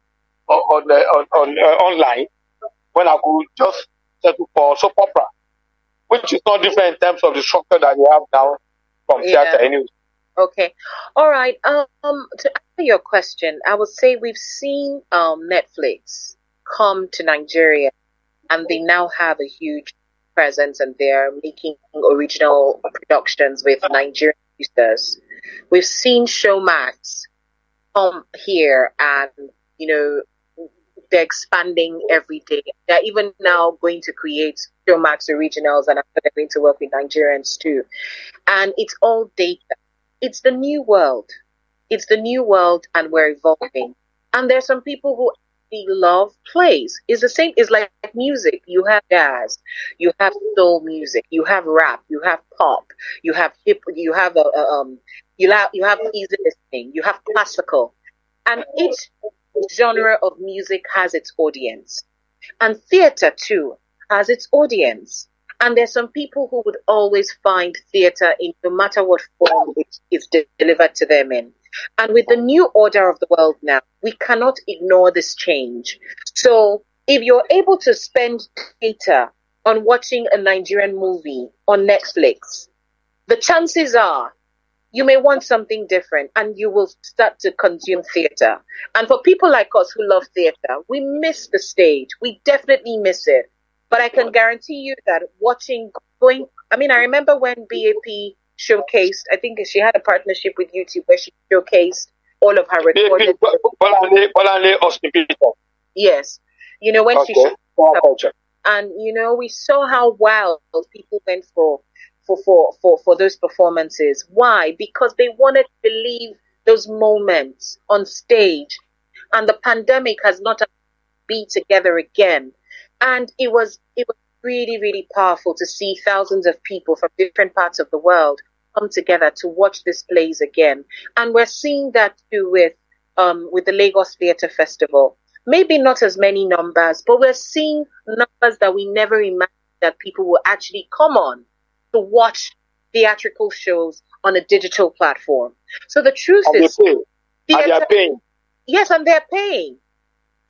on uh, on, on uh, online when I could just settle for soap opera, which is not different in terms of the structure that we have now from Yeah. theater anyway. Okay. All right. Um, to answer your question, I would say we've seen um, Netflix come to Nigeria, and they now have a huge presence, and they're making original productions with Nigerian producers. We've seen Showmax come here, and you know they're expanding every day. They're even now going to create Showmax originals, and after they're going to work with Nigerians too. And it's all data. It's the new world. It's the new world, and we're evolving. And there's some people who actually love plays. It's the same. It's like music. You have jazz, you have soul music, you have rap, you have pop, you have hip, you have a, a um, you have you have easy listening, you have classical, and each genre of music has its audience, and theater too has its audience. And there's some people who would always find theater in no matter what form it is de- delivered to them in. And with the new order of the world now, we cannot ignore this change. So if you're able to spend data on watching a Nigerian movie on Netflix, the chances are you may want something different, and you will start to consume theater. And for people like us who love theater, we miss the stage. We definitely miss it. But I can guarantee you that watching, going, I mean, I remember when B A P showcased, I think she had a partnership with YouTube where she showcased all of her recorded. Bolanle, Bolanle Austin Peter. Yes. You know, when she Okay. showed Power her, culture. and, you know, we saw how wild people went for, for, for, for, for those performances. Why? Because they wanted to believe those moments on stage. And the pandemic has not allowed us to be together again. And it was it was really, really powerful to see thousands of people from different parts of the world come together to watch these plays again. And we're seeing that too with um with the Lagos Theatre Festival. Maybe not as many numbers, but we're seeing numbers that we never imagined that people will actually come on to watch theatrical shows on a digital platform. So the truth And they is, pay. And they theatre, are paying. yes, and they're paying.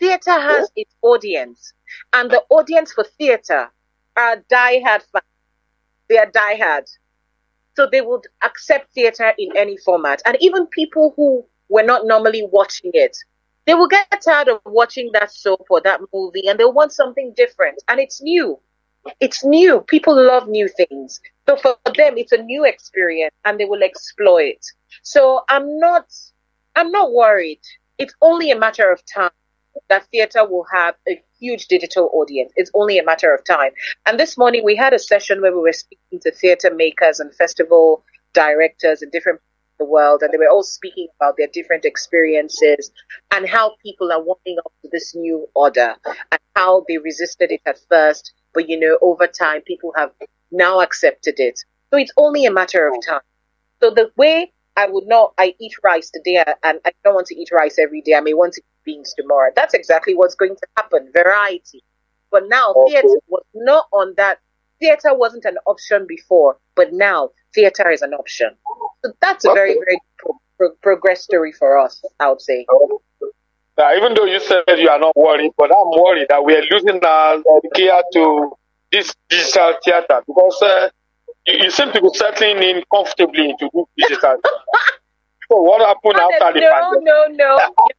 theater has its audience, and the audience for theater are diehard fans. They are diehard. So they would accept theater in any format. And even people who were not normally watching it, they will get tired of watching that soap or that movie, and they'll want something different. And it's new. It's new. People love new things. So for them, it's a new experience, and they will explore it. So I'm not, I'm not worried. It's only a matter of time that theater will have a huge digital audience. It's only a matter of time. And this morning we had a session where we were speaking to theater makers and festival directors in different parts of the world, and they were all speaking about their different experiences and how people are warming up to this new order and how they resisted it at first, but you know, over time people have now accepted it. So it's only a matter of time. So the way I would not, I eat rice today and I don't want to eat rice every day. I may want to eat beans tomorrow. That's exactly what's going to happen. Variety. But now Okay. theater was not on that. Theater wasn't an option before, but now theater is an option. So that's a Okay. very, very pro- pro- progress story for us, I would say. Now, even though you said you are not worried, but I'm worried that we are losing our uh, care to this digital theater because uh, you, you seem to be settling in comfortably into this digital. So what happened after the no, pandemic? no, no,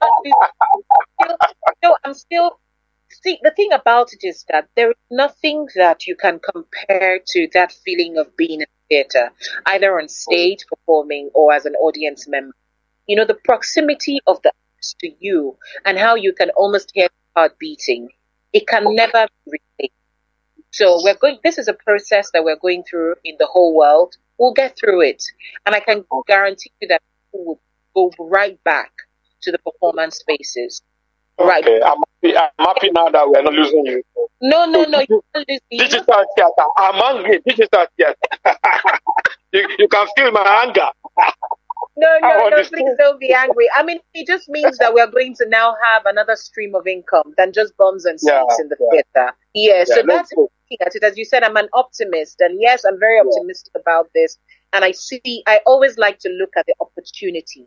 no. No, I'm still. See, the thing about it is that there is nothing that you can compare to that feeling of being in theater, either on stage performing or as an audience member. You know, the proximity of the artist to you and how you can almost hear the heart beating. It can never be replaced. So we're going. This is a process that we're going through in the whole world. We'll get through it, and I can guarantee you that people will go right back to the performance spaces. Right. Okay, I'm happy, I'm happy now that we're not losing you. No, no, no. You can't lose me. Digital theater. I'm angry. Digital theater. you, you can feel my anger. No, I no, no, understand. please don't be angry. I mean, it just means that we're going to now have another stream of income than just bums and seats Yeah, in the yeah. theater. Yeah, Yeah, so no, that's good. looking at it. As you said, I'm an optimist. And yes, I'm very optimistic about this. And I see, I always like to look at the opportunity.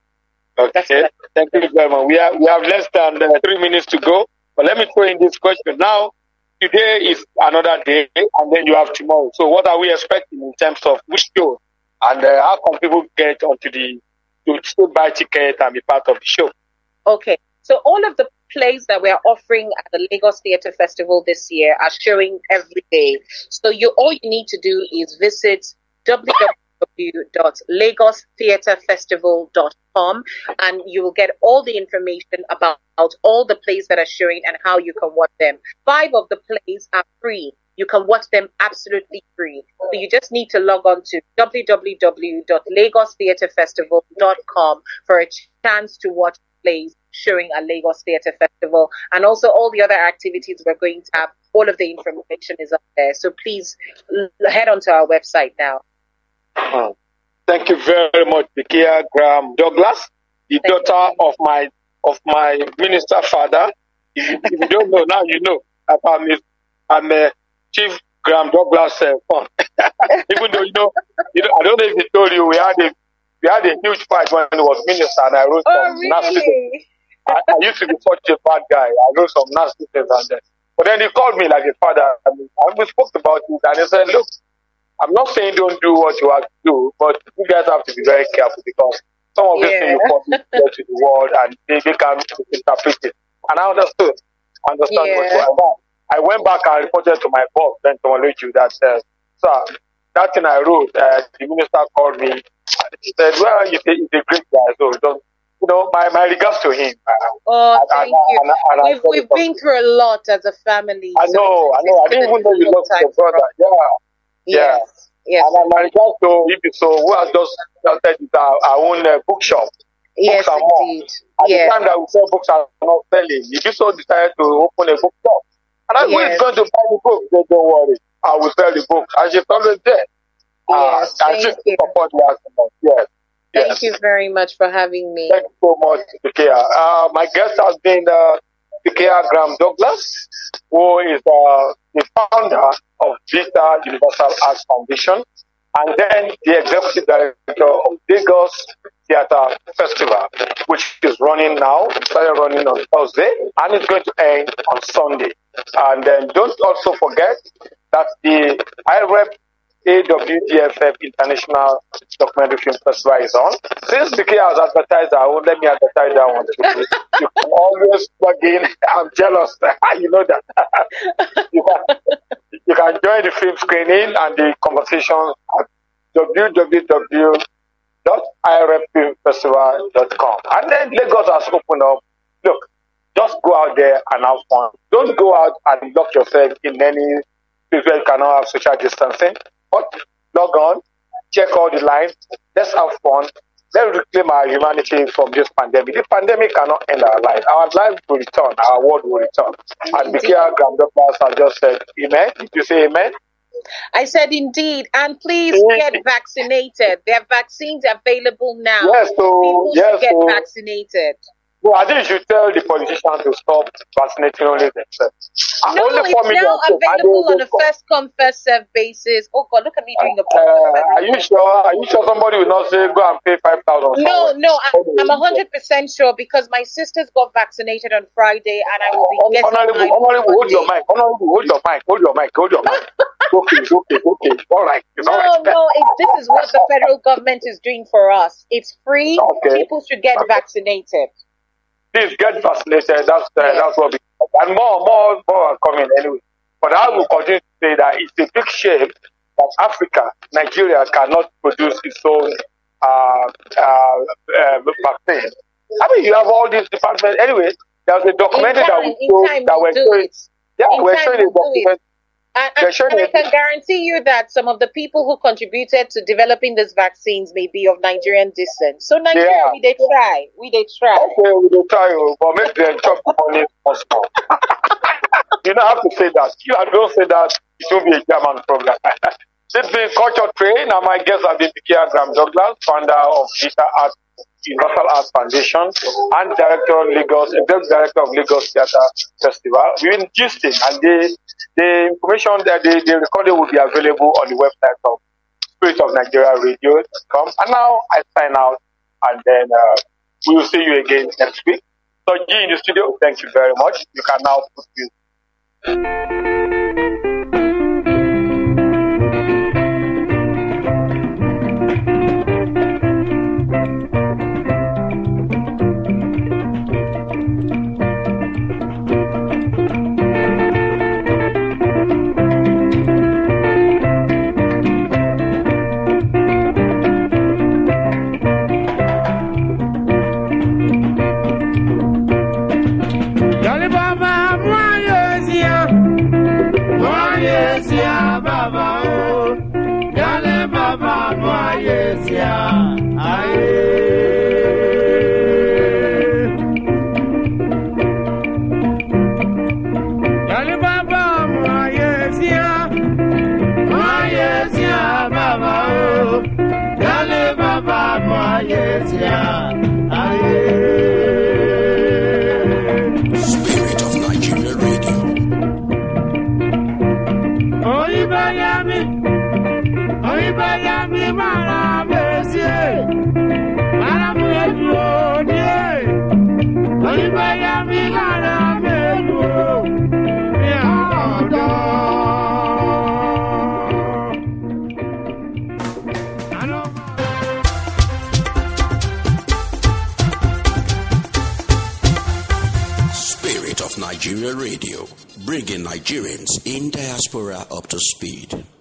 Okay, thank you very much. We have we have less than uh, three minutes to go, but let me throw in this question now. Today is another day, and then you have tomorrow. So, what are we expecting in terms of which show, and uh, how can people get onto the to still buy ticket and be part of the show? Okay, so all of the plays that we're offering at the Lagos Theatre Festival this year are showing every day. So you all you need to do is visit w w w dot lagos theatre festival dot com and you will get all the information about all the plays that are showing and how you can watch them. Five of the plays are free. You can watch them absolutely free. So you just need to log on to w w w dot lagos theatre festival dot com for a chance to watch plays showing at Lagos Theatre Festival, and also all the other activities we're going to have. All of the information is up there. So please l- head onto our website now. Hmm. Thank you very much, Bikia Graham Douglas, the Thank daughter of my of my minister father. If you, if you don't know now, you know. I'm a, I'm a Chief Graham Douglas uh, son. Even though you know, you know, I don't know if he told you we had a we had a huge fight when he was minister, and I wrote Oh, some nasty. really? I, I used to be such a bad guy. I wrote some nasty things and then, but then he called me like a father, and, and we spoke about it, and he said, "Look, I'm not saying don't do what you have to do, but you guys have to be very careful because some of these Yeah. things you publish there to the world and they, they can interpret it." And I understood. I understand Yeah. what's going on. I went back and reported to my boss, Ben Tomoloju, that said, "Sir, that thing I wrote, uh, the minister called me. And he said, well, he's a, he's a great guy, so don't, you know, my, my regards to him." Oh, And- thank and- you. and- and I We've said we've it been through a lot as a family. I so know, I it's know. I been didn't a even know you difficult loved your time for brother. us. Yeah. Yeah. Yes. Yes. And my regards to if so, who has just started with our, our own uh, bookshop. Yes, books and more. indeed. At Yes. the time that we sell books are not selling, you just so decided to open a bookshop. And I was Yes. going to buy the book. They don't worry, I will sell the book. And she's always there. Yes, uh, and thank she's you. support the argument. Yes. Thank Yes. you very much for having me. Thank you so much, Ikea. Uh, my guest has been uh, Ikea Graham Douglas, who is uh, the founder of Vita Universal Arts Foundation, and then the executive director of Lagos Theatre Festival, which is running now. It started running on Thursday, and it's going to end on Sunday. And then don't also forget that the I R E P A W D F F International Documentary Film Festival is on. Since the K has advertised that one, let me advertise that one too. You can always plug in. I'm jealous. You know that. you, can, you can join the film screening and the conversation at w w w dot i r e p film festival dot com. And then Lagos has opened up. Look, just go out there and have fun. Don't go out and lock yourself in any place where you cannot have social distancing. But log on, check all the lines. Let's have fun. Let's reclaim our humanity from this pandemic. This pandemic cannot end our life. Our life will return. Our world will return. And Bikia Grandoclas has just said, amen. Did you say amen? I said indeed. And please get vaccinated. There are vaccines available now. Yes, so, People yes, should get so, vaccinated. Well, I think you should tell the politicians to stop vaccinating only themselves. No, only it's now available on a first come, first serve basis. Oh God, look at me doing a uh, Are you sure? Are you sure somebody will not say go and pay five thousand? No, no, I, I'm a hundred percent sure because my sisters got vaccinated on Friday, and I will be getting Honorable, mine honorable, hold your mic. Honorable, hold your mic. Hold your mic. Hold your mic. Okay, okay, okay. All right. It's no, all right. no, it, this is what the federal government is doing for us. It's free. Okay. People should get Okay. vaccinated. Please get vaccinated. That's uh, Yes. that's what we and more, more, more are coming anyway. But I will continue to say that it's a big shame that Africa, Nigeria, cannot produce its own uh, uh, uh, vaccine. I mean, you have all these departments. Anyway, there's a documentary In that time, we in showed time that we'll we're do showing. it. Yeah, In we're time showing a we'll do it. document. And, They're and, showing and I it. can guarantee you that some of the people who contributed to developing these vaccines may be of Nigerian descent. So Nigeria, Yeah. we they try, we they try. Okay, we will try, oh, but make them chop the money possible. You don't have to say that. You don't say that. It will be a German program. This is Culture Train, and my guests have been Bikia Graham Douglas, founder of Digital Art, Universal Arts Foundation, and director of Lagos, executive director of Lagos Theatre Festival. We've been gisting, and the the information that the, the recording will be available on the website of Spirit of Nigeria Radio dot com. And now I sign out, and then uh, we will see you again next week. So, G in the studio, thank you very much. You can now put music. Jolly Baba, moi, yes, yeah. Moi, yes, yeah, Baba, oh. Jolly Baba, moi, yes, yeah. Aye. Jolly Baba, moi, yes, yeah. Moi, yes, yeah, Baba, oh. Jolly Baba, moi, yes, yeah. Aye. Spirit of Nigeria Radio. Oyi bayami, oyi bayami mara besie, mara medu odie. Oyi bayami mara medu mi odo. Spirit of Nigeria Radio, bringing Nigerians in diaspora up to speed.